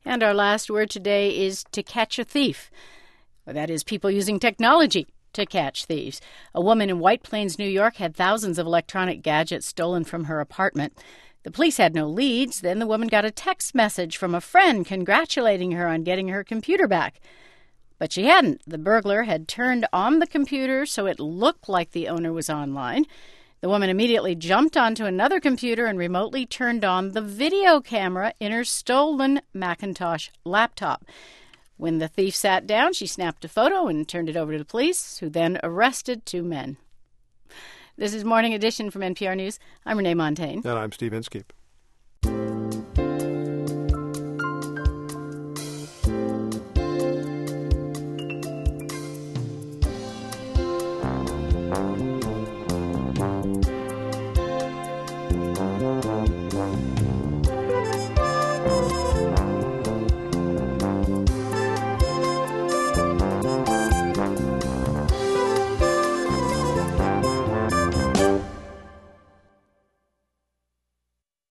And our last word today is to catch a thief. That is, people using technology to catch thieves. A woman in White Plains, New York, had thousands of electronic gadgets stolen from her apartment. The police had no leads. Then the woman got a text message from a friend congratulating her on getting her computer back. But she hadn't. The burglar had turned on the computer so it looked like the owner was online. The woman immediately jumped onto another computer and remotely turned on the video camera in her stolen Macintosh laptop. When the thief sat down, she snapped a photo and turned it over to the police, who then arrested two men. This is Morning Edition from NPR News. I'm Renee Montagne. And I'm Steve Inskeep.